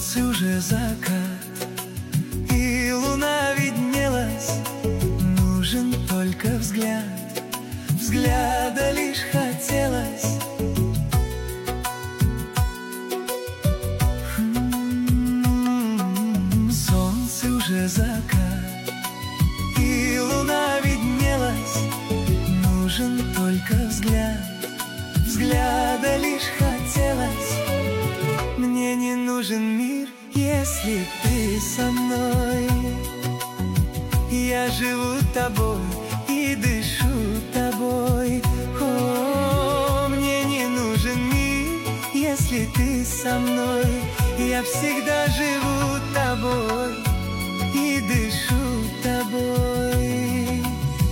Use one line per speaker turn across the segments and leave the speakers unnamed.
солнце уже закат, и луна виднелась. Нужен только взгляд, взгляда лишь хотелось. Солнце уже закат, и луна виднелась. Нужен только взгляд, взгляда лишь хотелось. Мне не нужен мир, если ты со мной. Я живу тобой и дышу тобой. О, мне не нужен мир, если ты со мной. Я всегда живу тобой и дышу тобой.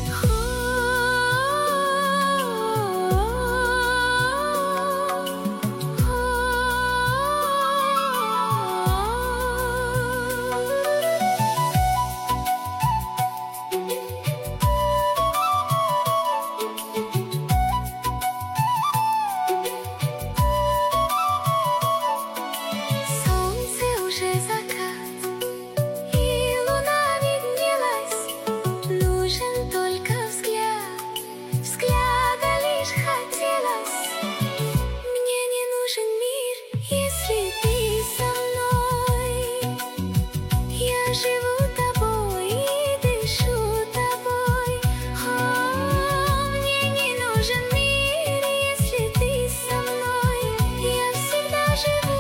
Живу тобой и дышу тобой. О, мне не нужен мир, если ты со мной. Я всегда живу